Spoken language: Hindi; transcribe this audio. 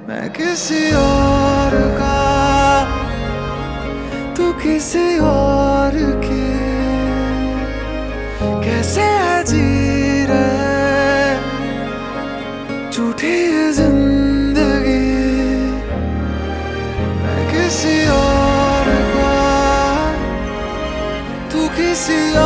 मैं किसी और का, तू किसी और की। कैसे है जी रहे झूठी ये जिंदगी। मैं किसी और का, तू किसी